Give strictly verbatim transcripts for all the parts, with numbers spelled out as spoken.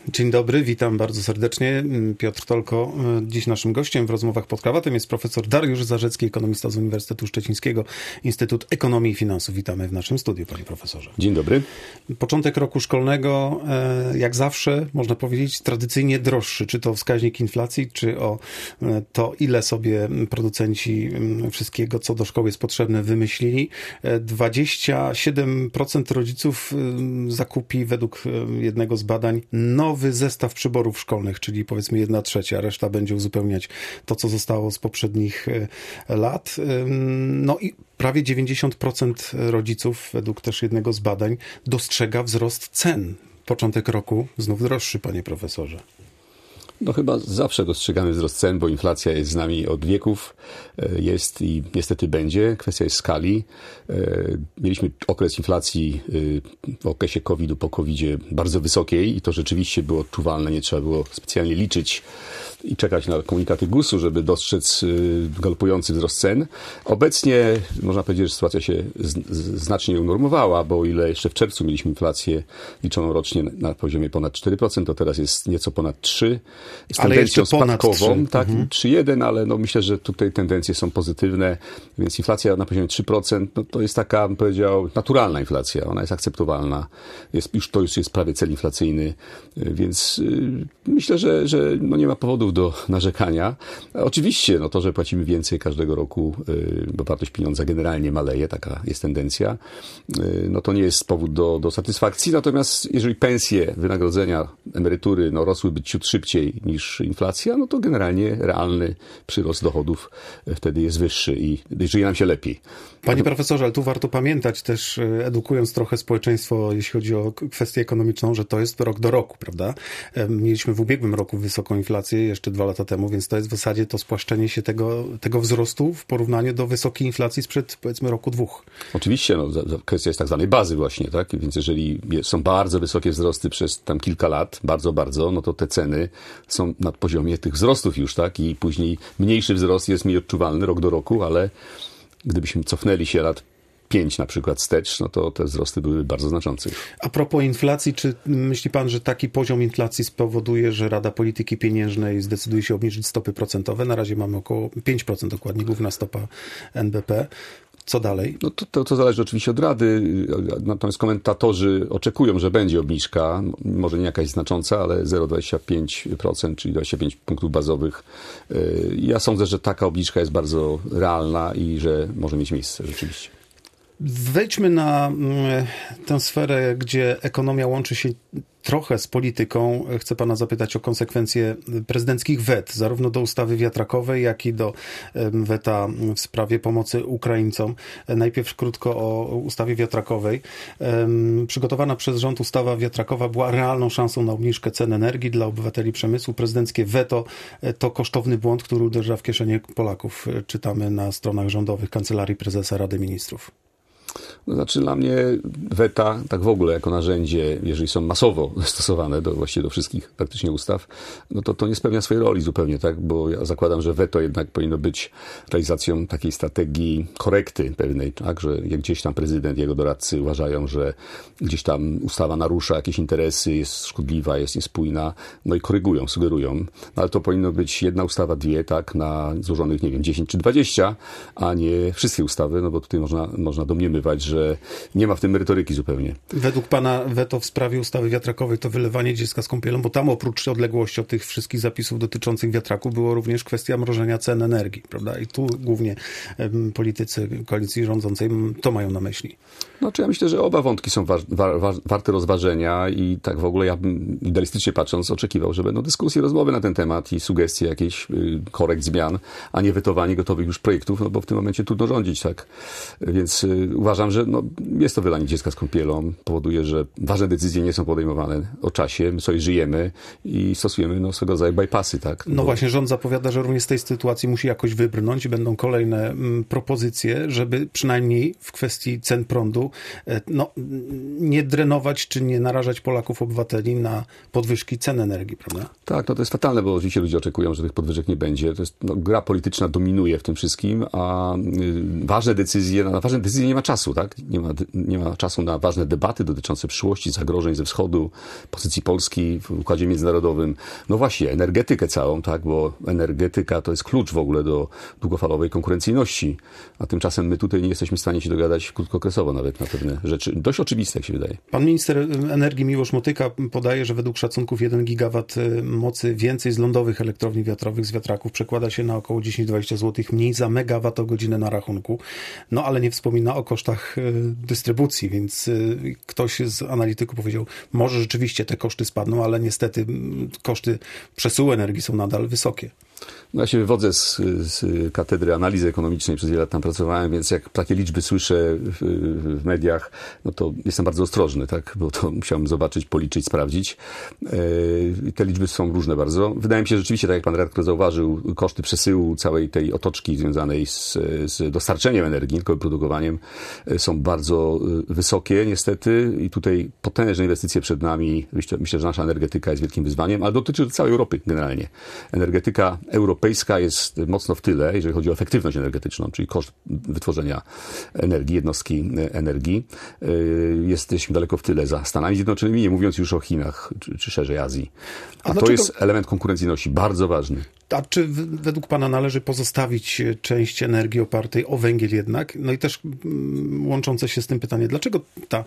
Dzień dobry, witam bardzo serdecznie. Piotr Tolko. Dziś naszym gościem w rozmowach pod krawatem jest profesor Dariusz Zarzecki, ekonomista z Uniwersytetu Szczecińskiego, Instytut Ekonomii i Finansów. Witamy w naszym studiu, panie profesorze. Dzień dobry. Początek roku szkolnego, jak zawsze, można powiedzieć, tradycyjnie droższy. Czy to wskaźnik inflacji, czy o to, ile sobie producenci wszystkiego, co do szkoły jest potrzebne, wymyślili. dwadzieścia siedem procent rodziców zakupi według jednego z badań nowy zestaw przyborów szkolnych, czyli powiedzmy jedna trzecia. Reszta będzie uzupełniać to, co zostało z poprzednich lat. No i prawie dziewięćdziesiąt procent rodziców, według też jednego z badań, dostrzega wzrost cen. Początek roku znów droższy, panie profesorze. No chyba zawsze dostrzegamy wzrost cen, bo inflacja jest z nami od wieków, jest i niestety będzie. Kwestia jest skali. Mieliśmy okres inflacji w okresie kowida, po kowidzie bardzo wysokiej i to rzeczywiście było odczuwalne. Nie trzeba było specjalnie liczyć i czekać na komunikaty gusu, żeby dostrzec galopujący wzrost cen. Obecnie można powiedzieć, że sytuacja się znacznie unormowała, bo o ile jeszcze w czerwcu mieliśmy inflację liczoną rocznie na poziomie ponad cztery procent, to teraz jest nieco ponad trzy procent. Z ale tendencją spadkową, tak, mhm. trzy przecinek jeden, ale no myślę, że tutaj tendencje są pozytywne, więc inflacja na poziomie trzy procent, no to jest taka, bym powiedział, naturalna inflacja, ona jest akceptowalna, jest, już to już jest prawie cel inflacyjny, więc yy, myślę, że, że no nie ma powodów do narzekania. Oczywiście, no to, że płacimy więcej każdego roku, yy, bo wartość pieniądza generalnie maleje, taka jest tendencja, yy, no to nie jest powód do, do satysfakcji, natomiast jeżeli pensje, wynagrodzenia, emerytury, no rosłyby ciut szybciej niż inflacja, no to generalnie realny przyrost dochodów wtedy jest wyższy i żyje nam się lepiej. Panie profesorze, ale tu warto pamiętać też, edukując trochę społeczeństwo, jeśli chodzi o kwestię ekonomiczną, że to jest rok do roku, prawda? Mieliśmy w ubiegłym roku wysoką inflację, jeszcze dwa lata temu, więc to jest w zasadzie to spłaszczenie się tego, tego wzrostu w porównaniu do wysokiej inflacji sprzed, powiedzmy, roku dwóch. Oczywiście, no, kwestia jest tak zwanej bazy właśnie, tak? Więc jeżeli są bardzo wysokie wzrosty przez tam kilka lat, bardzo, bardzo, no to te ceny są na poziomie tych wzrostów już, tak? I później mniejszy wzrost jest mniej odczuwalny rok do roku, ale gdybyśmy cofnęli się lat pięć na przykład wstecz, no to te wzrosty były bardzo znaczące. A propos inflacji, czy myśli pan, że taki poziom inflacji spowoduje, że Rada Polityki Pieniężnej zdecyduje się obniżyć stopy procentowe? Na razie mamy około pięć procent dokładnie, główna stopa N B P. Co dalej? No to, to, to zależy oczywiście od Rady, natomiast komentatorzy oczekują, że będzie obniżka, może nie jakaś znacząca, ale zero przecinek dwadzieścia pięć procent, czyli dwadzieścia pięć punktów bazowych. Ja sądzę, że taka obniżka jest bardzo realna i że może mieć miejsce rzeczywiście. Wejdźmy na tę sferę, gdzie ekonomia łączy się trochę z polityką. Chcę pana zapytać o konsekwencje prezydenckich wet, zarówno do ustawy wiatrakowej, jak i do weta w sprawie pomocy Ukraińcom. Najpierw krótko o ustawie wiatrakowej. Przygotowana przez rząd ustawa wiatrakowa była realną szansą na obniżkę cen energii dla obywateli przemysłu. Prezydenckie weto to kosztowny błąd, który uderza w kieszenie Polaków. Czytamy na stronach rządowych Kancelarii Prezesa Rady Ministrów. No znaczy dla mnie weta, tak w ogóle jako narzędzie, jeżeli są masowo stosowane do, właściwie do wszystkich praktycznie ustaw, no to to nie spełnia swojej roli zupełnie, tak? Bo ja zakładam, że weto jednak powinno być realizacją takiej strategii korekty pewnej, tak? Że jak gdzieś tam prezydent, jego doradcy uważają, że gdzieś tam ustawa narusza jakieś interesy, jest szkodliwa, jest niespójna, no i korygują, sugerują. No ale to powinno być jedna ustawa, dwie, tak? Na złożonych, nie wiem, dziesięć czy dwadzieścia, a nie wszystkie ustawy, no bo tutaj można, można domniemywać, że nie ma w tym merytoryki zupełnie. Według pana weto w sprawie ustawy wiatrakowej to wylewanie dziecka z kąpielą, bo tam oprócz odległości od tych wszystkich zapisów dotyczących wiatraków było również kwestia mrożenia cen energii, prawda? I tu głównie um, politycy koalicji rządzącej to mają na myśli. Znaczy ja myślę, że oba wątki są wa- wa- wa- warte rozważenia i tak w ogóle ja bym idealistycznie patrząc oczekiwał, że będą dyskusje, rozmowy na ten temat i sugestie jakichś y, korekt zmian, a nie wetowanie gotowych już projektów, no bo w tym momencie trudno rządzić, tak? Więc y, uważam, że no, jest to wylanie dziecka z kąpielą, powoduje, że ważne decyzje nie są podejmowane o czasie, my sobie żyjemy i stosujemy no, swego rodzaju bypassy, tak? No bo... właśnie, rząd zapowiada, że również z tej sytuacji musi jakoś wybrnąć i będą kolejne m, propozycje, żeby przynajmniej w kwestii cen prądu no, nie drenować czy nie narażać Polaków, obywateli na podwyżki cen energii, prawda? Tak, no to jest fatalne, bo oczywiście ludzie oczekują, że tych podwyżek nie będzie. To jest, no, gra polityczna dominuje w tym wszystkim, a y, ważne decyzje, na ważne decyzje nie ma czasu. czasu, tak? Nie ma, nie ma czasu na ważne debaty dotyczące przyszłości, zagrożeń ze wschodu, pozycji Polski w układzie międzynarodowym. No właśnie, energetykę całą, tak? Bo energetyka to jest klucz w ogóle do długofalowej konkurencyjności, a tymczasem my tutaj nie jesteśmy w stanie się dogadać krótkookresowo nawet na pewne rzeczy. Dość oczywiste, jak się wydaje. Pan minister energii Miłosz Motyka podaje, że według szacunków jeden gigawat mocy więcej z lądowych elektrowni wiatrowych, z wiatraków przekłada się na około dziesięć do dwudziestu złotych mniej za megawattogodzinę na rachunku. No ale nie wspomina o kosztach dystrybucji, więc ktoś z analityków powiedział, może rzeczywiście te koszty spadną, ale niestety koszty przesyłu energii są nadal wysokie. No ja się wywodzę z, z Katedry Analizy Ekonomicznej, przez wiele lat tam pracowałem, więc jak takie liczby słyszę w, w mediach, no to jestem bardzo ostrożny, tak, bo to musiałem zobaczyć, policzyć, sprawdzić. Yy, te liczby są różne bardzo. Wydaje mi się, że rzeczywiście, tak jak pan redaktor zauważył, koszty przesyłu całej tej otoczki związanej z, z dostarczeniem energii, tylko produkowaniem, są bardzo wysokie niestety i tutaj potężne inwestycje przed nami. Myślę, myślę, że nasza energetyka jest wielkim wyzwaniem, ale dotyczy całej Europy generalnie. Energetyka europejska jest mocno w tyle, jeżeli chodzi o efektywność energetyczną, czyli koszt wytworzenia energii, jednostki energii. Jesteśmy daleko w tyle za Stanami Zjednoczonymi, nie mówiąc już o Chinach, czy, czy szerzej Azji. A, A to dlaczego... jest element konkurencyjności bardzo ważny. A czy według pana należy pozostawić część energii opartej o węgiel jednak? No i też łączące się z tym pytanie, dlaczego ta,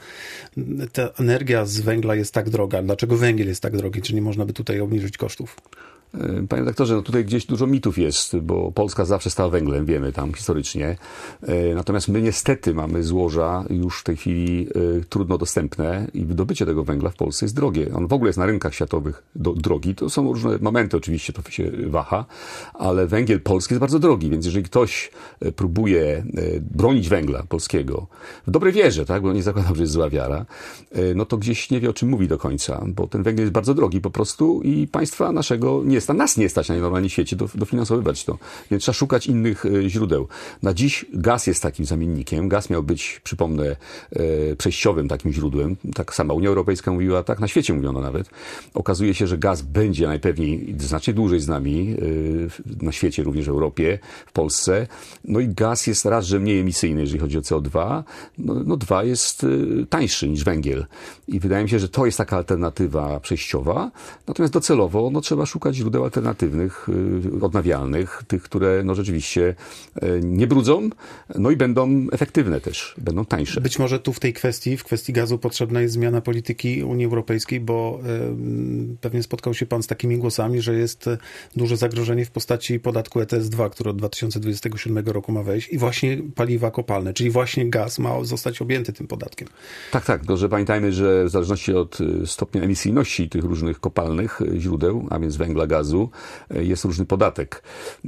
ta energia z węgla jest tak droga? Dlaczego węgiel jest tak drogi? Czy nie można by tutaj obniżyć kosztów? Panie redaktorze, no tutaj gdzieś dużo mitów jest, bo Polska zawsze stała węglem, wiemy tam historycznie. Natomiast my niestety mamy złoża już w tej chwili trudno dostępne i wydobycie tego węgla w Polsce jest drogie. On w ogóle jest na rynkach światowych do, drogi. To są różne momenty, oczywiście to się waha, ale węgiel polski jest bardzo drogi, więc jeżeli ktoś próbuje bronić węgla polskiego w dobrej wierze, tak, bo nie zakładam, że jest zła wiara, no to gdzieś nie wie, o czym mówi do końca, bo ten węgiel jest bardzo drogi po prostu i państwa naszego nie jest, nas nie stać na normalnym świecie do, dofinansowywać to. Więc trzeba szukać innych e, źródeł. Na dziś gaz jest takim zamiennikiem. Gaz miał być, przypomnę, e, przejściowym takim źródłem. Tak sama Unia Europejska mówiła, tak na świecie mówiono nawet. Okazuje się, że gaz będzie najpewniej znacznie dłużej z nami, e, na świecie, również w Europie, w Polsce. No i gaz jest raz, że mniej emisyjny, jeżeli chodzi o C O dwa. No, no dwa jest e, tańszy niż węgiel. I wydaje mi się, że to jest taka alternatywa przejściowa. Natomiast docelowo, no trzeba szukać źródeł alternatywnych, odnawialnych, tych, które no rzeczywiście nie brudzą, no i będą efektywne też, będą tańsze. Być może tu w tej kwestii, w kwestii gazu potrzebna jest zmiana polityki Unii Europejskiej, bo y, pewnie spotkał się pan z takimi głosami, że jest duże zagrożenie w postaci podatku E T S dwa, który od dwa tysiące dwudziestego siódmego roku ma wejść i właśnie paliwa kopalne, czyli właśnie gaz ma zostać objęty tym podatkiem. Tak, tak, tylko że pamiętajmy, że w zależności od stopnia emisyjności tych różnych kopalnych źródeł, a więc węgla, gazu, jest różny podatek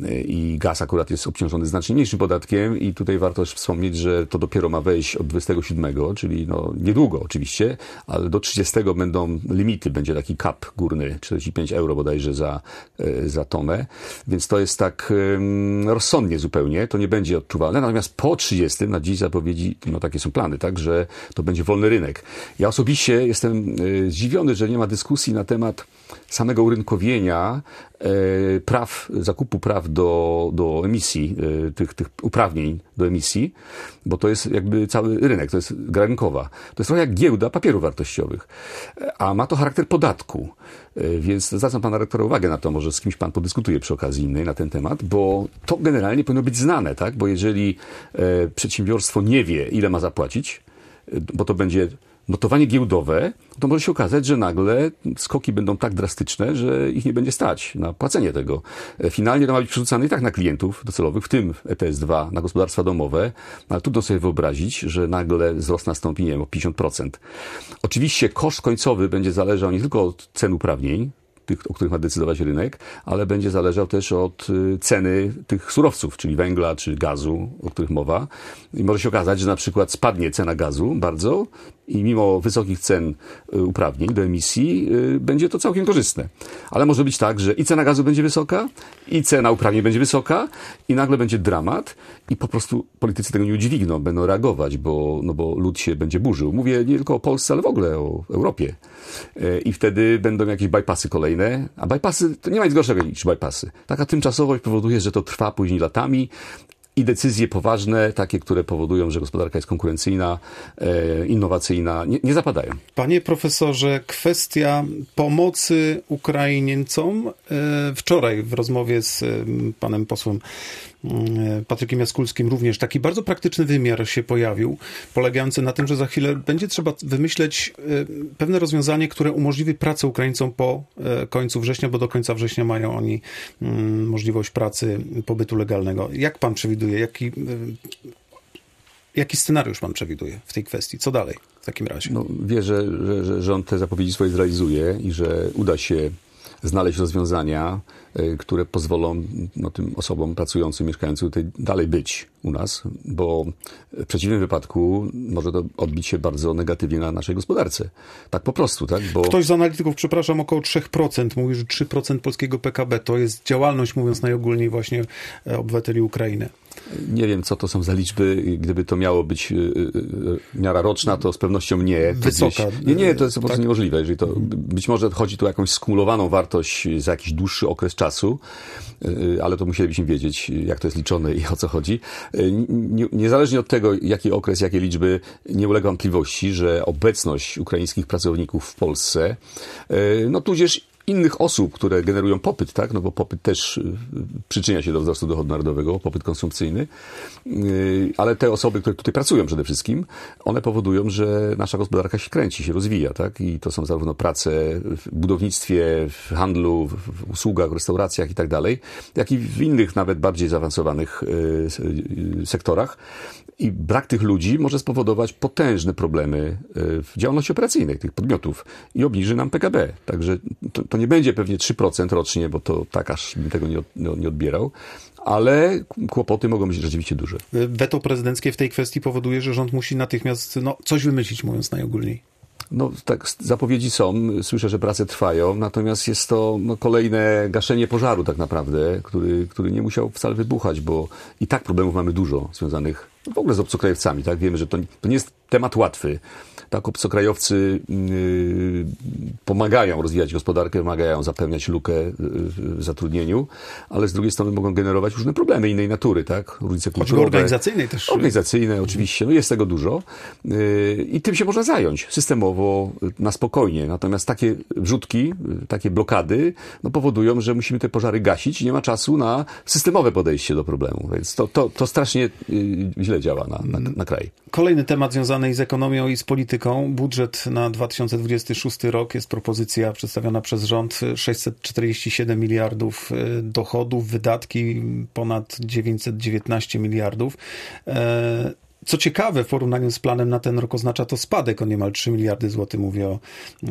i gaz akurat jest obciążony znacznie mniejszym podatkiem i tutaj warto też wspomnieć, że to dopiero ma wejść od dwudziestego siódmego, czyli no niedługo oczywiście, ale do trzydziestego będą limity, będzie taki cap górny, czterdzieści pięć euro bodajże za, za tonę, więc to jest tak um, rozsądnie zupełnie, to nie będzie odczuwalne, natomiast po trzydziestym na dziś zapowiedzi, no takie są plany, tak, że to będzie wolny rynek. Ja osobiście jestem y, zdziwiony, że nie ma dyskusji na temat samego urynkowienia e, praw, zakupu praw do, do emisji, e, tych, tych uprawnień do emisji, bo to jest jakby cały rynek, to jest gra rynkowa. To jest trochę jak giełda papierów wartościowych, a ma to charakter podatku. E, więc zwracam pana rektora uwagę na to, może z kimś pan podyskutuje przy okazji innej na ten temat, bo to generalnie powinno być znane, tak? Bo jeżeli e, przedsiębiorstwo nie wie, ile ma zapłacić, e, bo to będzie notowanie giełdowe, to może się okazać, że nagle skoki będą tak drastyczne, że ich nie będzie stać na płacenie tego. Finalnie to ma być przerzucane i tak na klientów docelowych, w tym E T S dwa, na gospodarstwa domowe, ale trudno sobie wyobrazić, że nagle wzrost nastąpi, nie wiem, o pięćdziesiąt procent. Oczywiście koszt końcowy będzie zależał nie tylko od cen uprawnień, tych, o których ma decydować rynek, ale będzie zależał też od ceny tych surowców, czyli węgla, czy gazu, o których mowa. I może się okazać, że na przykład spadnie cena gazu bardzo i mimo wysokich cen uprawnień do emisji będzie to całkiem korzystne. Ale może być tak, że i cena gazu będzie wysoka, i cena uprawnień będzie wysoka i nagle będzie dramat i po prostu politycy tego nie udźwigną, będą reagować, bo, no bo lud się będzie burzył. Mówię nie tylko o Polsce, ale w ogóle o Europie. I wtedy będą jakieś bypassy kolejne, a bypassy to nie ma nic gorszego niż bypassy. Taka tymczasowość powoduje, że to trwa później latami i decyzje poważne, takie, które powodują, że gospodarka jest konkurencyjna, innowacyjna, nie, nie zapadają. Panie profesorze, kwestia pomocy Ukraińcom. Wczoraj w rozmowie z panem posłem Patrykiem Jaskulskim również taki bardzo praktyczny wymiar się pojawił, polegający na tym, że za chwilę będzie trzeba wymyśleć pewne rozwiązanie, które umożliwi pracę Ukraińcom po końcu września, bo do końca września mają oni możliwość pracy, pobytu legalnego. Jak pan przewiduje, jaki, jaki scenariusz pan przewiduje w tej kwestii? Co dalej w takim razie? No, wierzę, że, że rząd te zapowiedzi swoje zrealizuje i że uda się znaleźć rozwiązania, które pozwolą no, tym osobom pracującym, mieszkającym tutaj dalej być u nas, bo w przeciwnym wypadku może to odbić się bardzo negatywnie na naszej gospodarce. Tak po prostu, tak? Bo... Ktoś z analityków, przepraszam, około trzy procent mówi, że trzy procent polskiego P K B to jest działalność, mówiąc najogólniej, właśnie obywateli Ukrainy. Nie wiem, co to są za liczby. Gdyby to miało być miara roczna, to z pewnością nie. To Wysoka. Gdzieś... Nie, nie, to jest po prostu tak? niemożliwe. Jeżeli to, być może chodzi tu o jakąś skumulowaną wartość za jakiś dłuższy okres czasu, ale to musielibyśmy wiedzieć, jak to jest liczone i o co chodzi. Niezależnie od tego, jaki okres, jakie liczby, nie ulega wątpliwości, że obecność ukraińskich pracowników w Polsce, no tudzież innych osób, które generują popyt, tak? No bo popyt też przyczynia się do wzrostu dochodu narodowego, popyt konsumpcyjny, ale te osoby, które tutaj pracują przede wszystkim, one powodują, że nasza gospodarka się kręci, się rozwija, tak? I to są zarówno prace w budownictwie, w handlu, w usługach, w restauracjach i tak dalej, jak i w innych, nawet bardziej zaawansowanych sektorach. I brak tych ludzi może spowodować potężne problemy w działalności operacyjnej tych podmiotów i obniży nam P K B. Także to, to nie będzie pewnie trzy procent rocznie, bo to tak aż bym tego nie, od, nie odbierał, ale kłopoty mogą być rzeczywiście duże. Weto prezydenckie w tej kwestii powoduje, że rząd musi natychmiast no, coś wymyślić, mówiąc najogólniej. No tak, zapowiedzi są, słyszę, że prace trwają, natomiast jest to no, kolejne gaszenie pożaru tak naprawdę, który, który nie musiał wcale wybuchać, bo i tak problemów mamy dużo związanych w ogóle z obcokrajowcami, tak? Wiemy, że to, to nie jest temat łatwy. Tak, obcokrajowcy yy, pomagają rozwijać gospodarkę, pomagają zapełniać lukę w zatrudnieniu, ale z drugiej strony mogą generować różne problemy innej natury, tak? Różnice kulturowe. Organizacyjnej też. Organizacyjne, oczywiście. No jest tego dużo. Yy, I tym się można zająć systemowo, na spokojnie. Natomiast takie wrzutki, takie blokady, no powodują, że musimy te pożary gasić i nie ma czasu na systemowe podejście do problemu. Więc to, to, to strasznie yy, źle działa na, na, na kraj. Kolejny temat związany z ekonomią i z polityką. Budżet na dwa tysiące dwudziesty szósty rok, jest propozycja przedstawiona przez rząd sześćset czterdzieści siedem miliardów dochodów, wydatki ponad dziewięćset dziewiętnaście miliardów. Co ciekawe, w porównaniu z planem na ten rok oznacza to spadek o niemal trzy miliardy złotych, mówię o,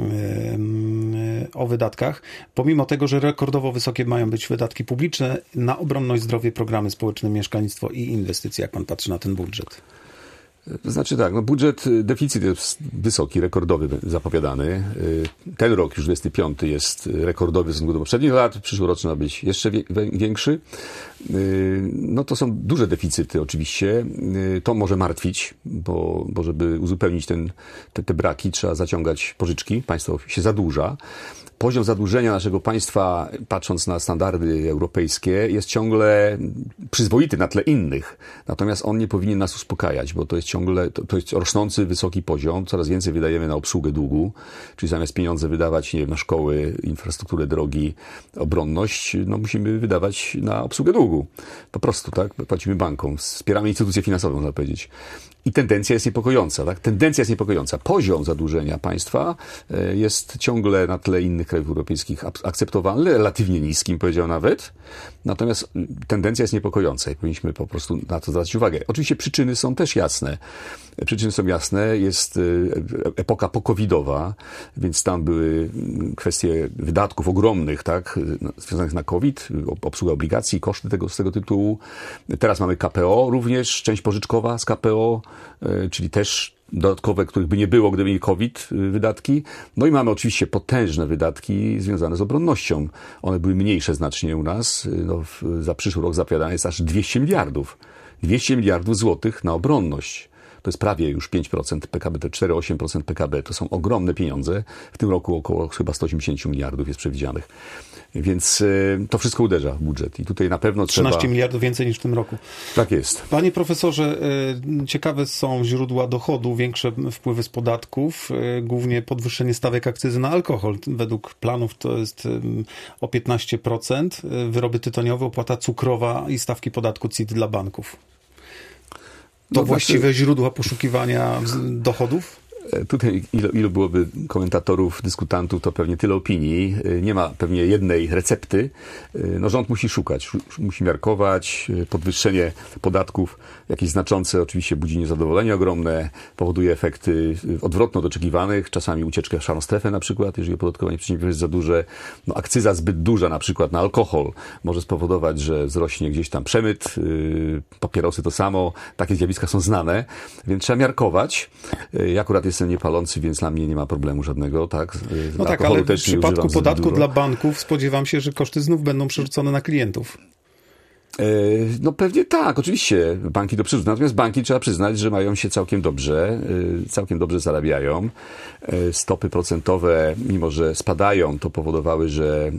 o wydatkach. Pomimo tego, że rekordowo wysokie mają być wydatki publiczne na obronność, zdrowie, programy społeczne, mieszkalnictwo i inwestycje. Jak pan patrzy na ten budżet? To znaczy tak, no budżet, deficyt jest wysoki, rekordowy zapowiadany. Ten rok, już dwudziesty piąty, jest rekordowy w stosunku do poprzednich lat. Przyszłoroczny ma być jeszcze większy. No to są duże deficyty oczywiście. To może martwić, bo, bo żeby uzupełnić ten, te, te braki, trzeba zaciągać pożyczki. Państwo się zadłuża. Poziom zadłużenia naszego państwa, patrząc na standardy europejskie, jest ciągle przyzwoity na tle innych. Natomiast on nie powinien nas uspokajać, bo to jest ciągle, to, to jest rosnący, wysoki poziom. Coraz więcej wydajemy na obsługę długu, czyli zamiast pieniądze wydawać, nie wiem, na szkoły, infrastrukturę, drogi, obronność, no musimy wydawać na obsługę długu. Po prostu, tak? Płacimy bankom, wspieramy instytucje finansowe, można powiedzieć. I tendencja jest niepokojąca, tak? Tendencja jest niepokojąca. Poziom zadłużenia państwa jest ciągle na tle innych krajów europejskich akceptowalny, relatywnie niskim, powiedział nawet. Natomiast tendencja jest niepokojąca i powinniśmy po prostu na to zwracać uwagę. Oczywiście przyczyny są też jasne. Przyczyny są jasne. Jest epoka pokowidowa, więc tam były kwestie wydatków ogromnych, tak? Związanych na COVID, obsługa obligacji, koszty tego, z tego tytułu. Teraz mamy K P O również, część pożyczkowa z K P O, czyli też dodatkowe, których by nie było, gdyby nie COVID, wydatki. No i mamy oczywiście potężne wydatki związane z obronnością. One były mniejsze znacznie u nas. No, za przyszły rok zapowiadane jest aż dwieście miliardów. dwieście miliardów złotych na obronność. To jest prawie już pięć procent P K B, te cztery przecinek osiem procent P K B, to są ogromne pieniądze. W tym roku około chyba sto osiemdziesiąt miliardów jest przewidzianych. Więc to wszystko uderza w budżet i tutaj na pewno trzeba... trzynaście miliardów więcej niż w tym roku. Tak jest. Panie profesorze, ciekawe są źródła dochodu, większe wpływy z podatków, głównie podwyższenie stawek akcyzy na alkohol. Według planów to jest o piętnaście procent, wyroby tytoniowe, opłata cukrowa i stawki podatku C I T dla banków. To no, właściwe znaczy... źródła poszukiwania dochodów? Tutaj ilu, ilu byłoby komentatorów, dyskutantów, to pewnie tyle opinii. Nie ma pewnie jednej recepty. No, rząd musi szukać, musi miarkować. Podwyższenie podatków jakieś znaczące oczywiście budzi niezadowolenie ogromne, powoduje efekty odwrotne od oczekiwanych, czasami ucieczkę w szarą strefę na przykład, jeżeli opodatkowanie przedsiębiorstw jest za duże. No, akcyza zbyt duża na przykład na alkohol może spowodować, że wzrośnie gdzieś tam przemyt, papierosy to samo. Takie zjawiska są znane, więc trzeba miarkować. Ja akurat jest Jestem niepalący, więc dla mnie nie ma problemu żadnego, tak? No tak, ale w przypadku podatku dla banków spodziewam się, że koszty znów będą przerzucone na klientów. No pewnie tak, oczywiście banki to przerzucają, natomiast banki trzeba przyznać, że mają się całkiem dobrze, całkiem dobrze zarabiają. Stopy procentowe, mimo że spadają, to powodowały, że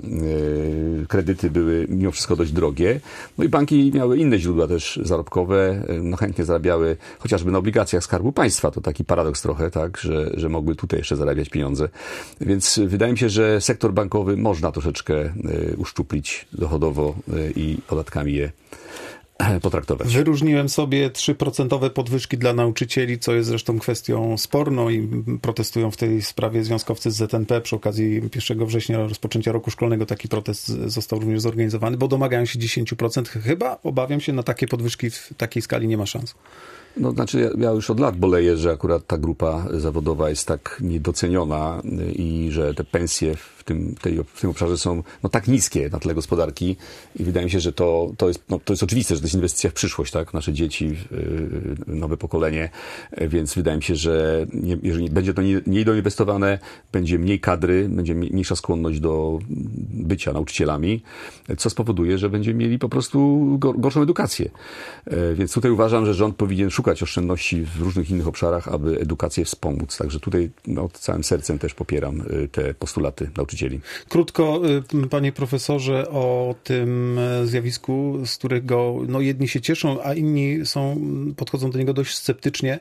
kredyty były mimo wszystko dość drogie. No i banki miały inne źródła też zarobkowe, no chętnie zarabiały chociażby na obligacjach Skarbu Państwa. To taki paradoks trochę, tak, że, że mogły tutaj jeszcze zarabiać pieniądze. Więc wydaje mi się, że sektor bankowy można troszeczkę uszczuplić dochodowo i podatkami je potraktować. Wyróżniłem sobie trzy procent podwyżki dla nauczycieli, co jest zresztą kwestią sporną i protestują w tej sprawie związkowcy z Z N P. Przy okazji pierwszego września rozpoczęcia roku szkolnego taki protest został również zorganizowany, bo domagają się dziesięć procent. Chyba obawiam się, na takie podwyżki w takiej skali nie ma szans. No, znaczy ja, ja już od lat boleję, że akurat ta grupa zawodowa jest tak niedoceniona i że te pensje w tym, tej, w tym obszarze są no, tak niskie na tle gospodarki i wydaje mi się, że to, to, jest, no, to jest oczywiste, że to jest inwestycja w przyszłość, tak? Nasze dzieci, yy, nowe pokolenie, więc wydaje mi się, że nie, jeżeli będzie to nie, nie doinwestowane, będzie mniej kadry, będzie mniejsza skłonność do bycia nauczycielami, co spowoduje, że będziemy mieli po prostu gorszą edukację. Yy, więc tutaj uważam, że rząd powinien szukać oszczędności w różnych innych obszarach, aby edukację wspomóc. Także tutaj no, całym sercem też popieram te postulaty nauczycieli. Krótko, panie profesorze, o tym zjawisku, z którego no, jedni się cieszą, a inni są, podchodzą do niego dość sceptycznie.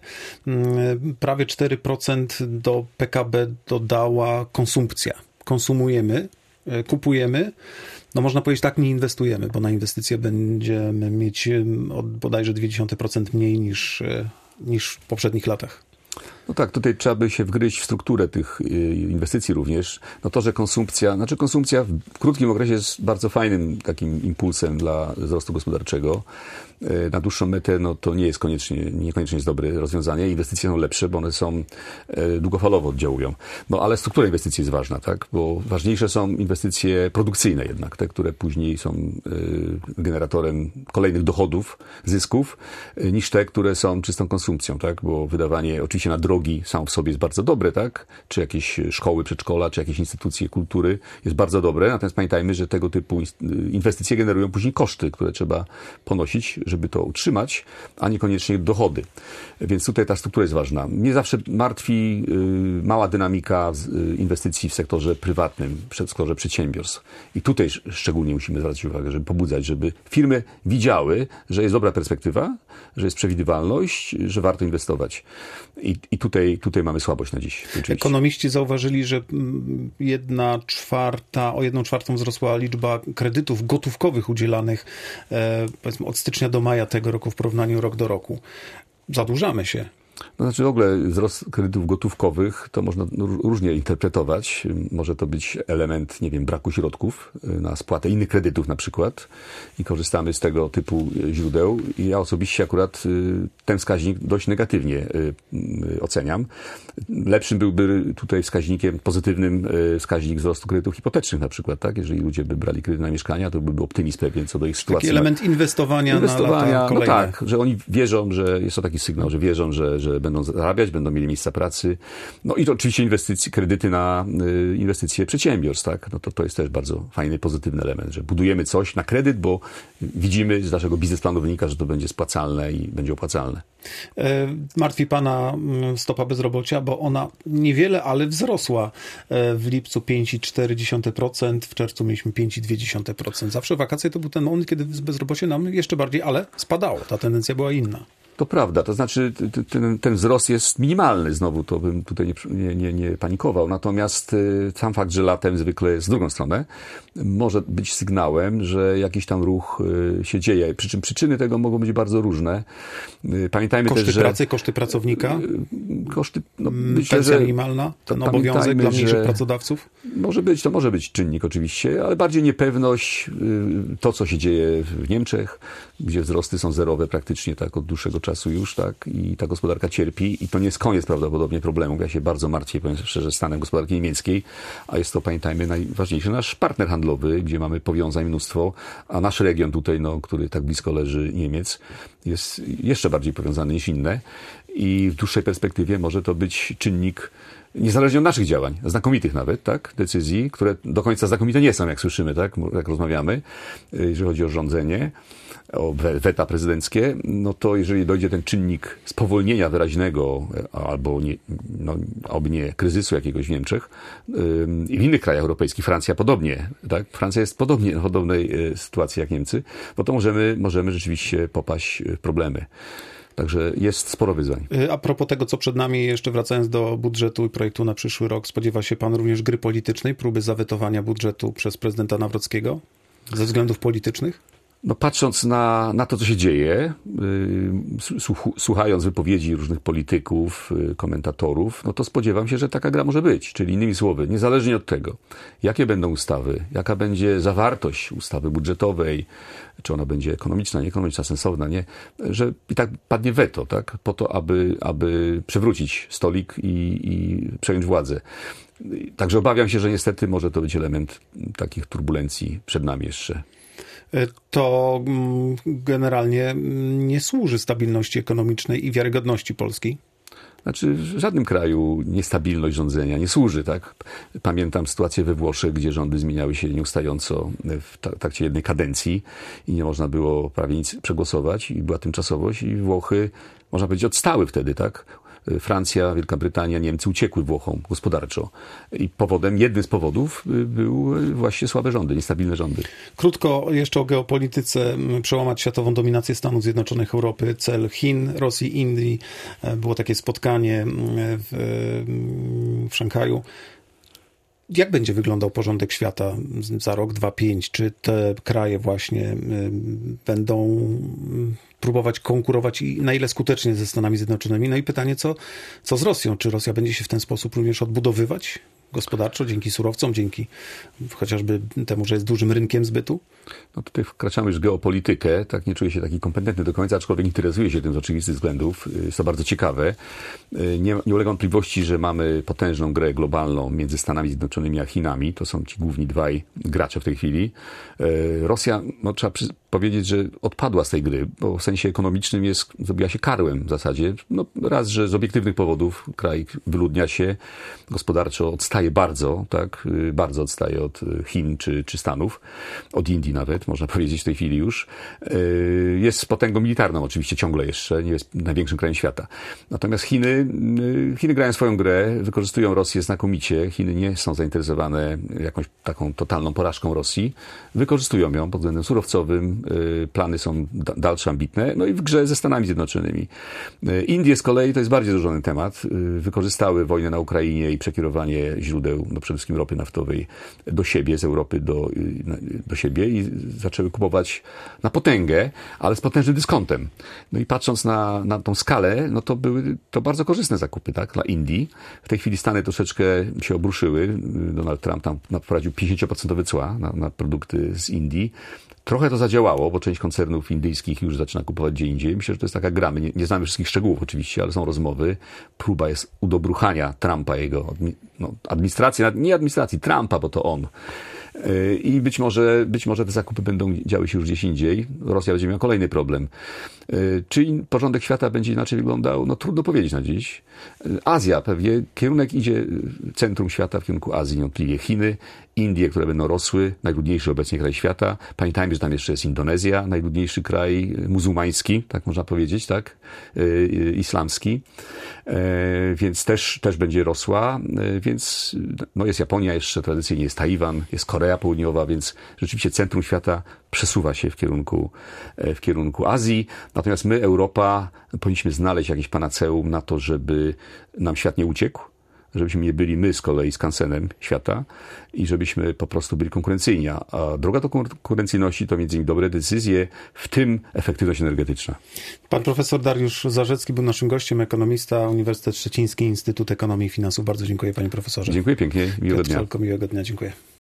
Prawie cztery procent do P K B dodała konsumpcja. Konsumujemy, kupujemy. No można powiedzieć tak, nie inwestujemy, bo na inwestycje będziemy mieć od bodajże zero przecinek dwa procent mniej niż, niż w poprzednich latach. No tak, tutaj trzeba by się wgryźć w strukturę tych inwestycji również. No to, że konsumpcja, znaczy konsumpcja w krótkim okresie jest bardzo fajnym takim impulsem dla wzrostu gospodarczego. Na dłuższą metę no to nie jest koniecznie, niekoniecznie jest dobre rozwiązanie. Inwestycje są lepsze, bo one są długofalowo oddziałują. No ale struktura inwestycji jest ważna, tak? Bo ważniejsze są inwestycje produkcyjne jednak, te, które później są generatorem kolejnych dochodów, zysków, niż te, które są czystą konsumpcją, tak? Bo wydawanie oczywiście na drogi sam w sobie jest bardzo dobre, tak? Czy jakieś szkoły, przedszkola, czy jakieś instytucje kultury jest bardzo dobre. Natomiast pamiętajmy, że tego typu inwestycje generują później koszty, które trzeba ponosić, żeby to utrzymać, a niekoniecznie dochody. Więc tutaj ta struktura jest ważna. Mnie zawsze martwi y, mała dynamika z, y, inwestycji w sektorze prywatnym, w sektorze przedsiębiorstw. I tutaj szczególnie musimy zwracać uwagę, żeby pobudzać, żeby firmy widziały, że jest dobra perspektywa, że jest przewidywalność, że warto inwestować. I, i tutaj, tutaj mamy słabość na dziś. Oczywiście. Ekonomiści zauważyli, że jedna czwarta, o jedną czwartą wzrosła liczba kredytów gotówkowych udzielanych e, powiedzmy od stycznia do maja tego roku w porównaniu rok do roku. Zadłużamy się. No znaczy w ogóle wzrost kredytów gotówkowych to można różnie interpretować. Może to być element, nie wiem, braku środków na spłatę innych kredytów na przykład i korzystamy z tego typu źródeł. I ja osobiście akurat ten wskaźnik dość negatywnie oceniam. Lepszym byłby tutaj wskaźnikiem, pozytywnym wskaźnik wzrostu kredytów hipotecznych na przykład, tak? Jeżeli ludzie by brali kredyt na mieszkania, to byłby optymizm pewien co do ich sytuacji. Taki element inwestowania, inwestowania na lata kolejne. No tak, że oni wierzą, że jest to taki sygnał, że wierzą, że, że że będą zarabiać, będą mieli miejsca pracy. No i to oczywiście inwestycje, kredyty na y, inwestycje przedsiębiorstw, tak? No to, to jest też bardzo fajny, pozytywny element, że budujemy coś na kredyt, bo widzimy, z naszego biznesplanu wynika, że to będzie spłacalne i będzie opłacalne. Martwi pana stopa bezrobocia, bo ona niewiele, ale wzrosła w lipcu pięć przecinek cztery procent, w czerwcu mieliśmy pięć przecinek dwa procent. Zawsze wakacje to był ten moment, kiedy bezrobocie nam jeszcze bardziej, ale spadało. Ta tendencja była inna. To prawda, to znaczy ten, ten wzrost jest minimalny, znowu to bym tutaj nie, nie, nie panikował, natomiast sam fakt, że latem zwykle jest w drugą stronę, może być sygnałem, że jakiś tam ruch się dzieje, przy czym przyczyny tego mogą być bardzo różne. Pamiętajmy koszty też, że... pracy, koszty pracownika? Koszty, no, myślę, pensja że minimalna, ten obowiązek dla mniejszych pracodawców? Może być, to może być czynnik oczywiście, ale bardziej niepewność, to co się dzieje w Niemczech, gdzie wzrosty są zerowe praktycznie tak od dłuższego czasu już, tak, i ta gospodarka cierpi i to nie jest koniec prawdopodobnie problemów. Ja się bardzo martwię, powiem szczerze, stanem gospodarki niemieckiej, a jest to, pamiętajmy, najważniejszy nasz partner handlowy, gdzie mamy powiązań mnóstwo, a nasz region tutaj, no, który tak blisko leży Niemiec, jest jeszcze bardziej powiązany niż inne i w dłuższej perspektywie może to być czynnik niezależnie od naszych działań, znakomitych nawet, tak, decyzji, które do końca znakomite nie są, jak słyszymy, tak, jak rozmawiamy, jeżeli chodzi o rządzenie, o weta prezydenckie, no to jeżeli dojdzie ten czynnik spowolnienia wyraźnego albo nie, no, oby nie kryzysu jakiegoś w Niemczech i w innych krajach europejskich, Francja podobnie, tak, Francja jest podobnie w podobnej sytuacji jak Niemcy, no to możemy, możemy rzeczywiście popaść w problemy. Także jest sporo wyzwań. A propos tego, co przed nami, jeszcze wracając do budżetu i projektu na przyszły rok, spodziewa się pan również gry politycznej, próby zawetowania budżetu przez prezydenta Nawrockiego ze względów politycznych? No patrząc na, na to, co się dzieje, yy, słuchając wypowiedzi różnych polityków, yy, komentatorów, no to spodziewam się, że taka gra może być. Czyli innymi słowy, niezależnie od tego, jakie będą ustawy, jaka będzie zawartość ustawy budżetowej, czy ona będzie ekonomiczna, nieekonomiczna, sensowna, nie, że i tak padnie weto, tak, po to, aby, aby przewrócić stolik i, i przejąć władzę. Także obawiam się, że niestety może to być element takich turbulencji przed nami jeszcze. To generalnie nie służy stabilności ekonomicznej i wiarygodności Polski? Znaczy w żadnym kraju niestabilność rządzenia nie służy, tak? Pamiętam sytuację we Włoszech, gdzie rządy zmieniały się nieustająco w trakcie jednej kadencji i nie można było prawie nic przegłosować i była tymczasowość i Włochy, można powiedzieć, odstały wtedy, tak? Francja, Wielka Brytania, Niemcy uciekły Włochom gospodarczo. I powodem, jednym z powodów był właśnie słabe rządy, niestabilne rządy. Krótko jeszcze o geopolityce. Przełamać światową dominację Stanów Zjednoczonych, Europy, cel Chin, Rosji, Indii. Było takie spotkanie w, w Szanghaju. Jak będzie wyglądał porządek świata za rok, dwa, pięć? Czy te kraje właśnie będą próbować konkurować i na ile skutecznie ze Stanami Zjednoczonymi? No i pytanie, co, co z Rosją? Czy Rosja będzie się w ten sposób również odbudowywać gospodarczo, dzięki surowcom, dzięki chociażby temu, że jest dużym rynkiem zbytu? No tutaj wkraczamy już w geopolitykę, tak, nie czuję się taki kompetentny do końca, aczkolwiek interesuję się tym z oczywistych względów. Jest to bardzo ciekawe. Nie, nie ulega wątpliwości, że mamy potężną grę globalną między Stanami Zjednoczonymi a Chinami. To są ci główni dwaj gracze w tej chwili. Rosja, no trzeba przy, powiedzieć, że odpadła z tej gry, bo w sensie ekonomicznym jest, zrobiła się karłem w zasadzie. No raz, że z obiektywnych powodów kraj wyludnia się, gospodarczo odstaje bardzo, tak, bardzo odstaje od Chin czy, czy Stanów, od Indii nawet, można powiedzieć w tej chwili już. Jest potęgą militarną oczywiście ciągle jeszcze, nie jest największym krajem świata. Natomiast Chiny, Chiny grają swoją grę, wykorzystują Rosję znakomicie. Chiny nie są zainteresowane jakąś taką totalną porażką Rosji. Wykorzystują ją pod względem surowcowym. Plany są dalsze, ambitne. No i w grze ze Stanami Zjednoczonymi. Indie z kolei to jest bardziej złożony temat. Wykorzystały wojnę na Ukrainie i przekierowanie źródeł, no przede wszystkim ropy naftowej do siebie, z Europy do, do siebie i zaczęły kupować na potęgę, ale z potężnym dyskontem. No i patrząc na, na tą skalę, no to były to bardzo korzystne zakupy, tak, dla Indii. W tej chwili Stany troszeczkę się obruszyły. Donald Trump tam wprowadził pięćdziesiąt procent cła na, na produkty z Indii. Trochę to zadziałało, bo część koncernów indyjskich już zaczyna kupować gdzie indziej. Myślę, że to jest taka gra. My nie, nie znamy wszystkich szczegółów oczywiście, ale są rozmowy. Próba jest udobruchania Trumpa, jego no, administracji, nie administracji, Trumpa, bo to on I być może, być może te zakupy będą działy się już gdzieś indziej. Rosja będzie miała kolejny problem. Czy porządek świata będzie inaczej wyglądał? No trudno powiedzieć na dziś. Azja pewnie, kierunek idzie, centrum świata w kierunku Azji niewątpliwie. Chiny, Indie, które będą rosły, najludniejszy obecnie kraj świata. Pamiętajmy, że tam jeszcze jest Indonezja, najludniejszy kraj muzułmański, tak można powiedzieć, tak? Islamski. Więc też, też będzie rosła. Więc no jest Japonia jeszcze tradycyjnie, jest Tajwan, jest Korea Południowa, więc rzeczywiście centrum świata przesuwa się w kierunku, w kierunku Azji. Natomiast my, Europa, powinniśmy znaleźć jakieś panaceum na to, żeby nam świat nie uciekł, żebyśmy nie byli my z kolei skansenem świata i żebyśmy po prostu byli konkurencyjni. A droga do konkurencyjności to między innymi dobre decyzje, w tym efektywność energetyczna. Pan profesor Dariusz Zarzecki był naszym gościem, ekonomista, Uniwersytet Szczeciński, Instytut Ekonomii i Finansów. Bardzo dziękuję, panie profesorze. Dziękuję pięknie, miłego dnia. Miłego dnia, dziękuję.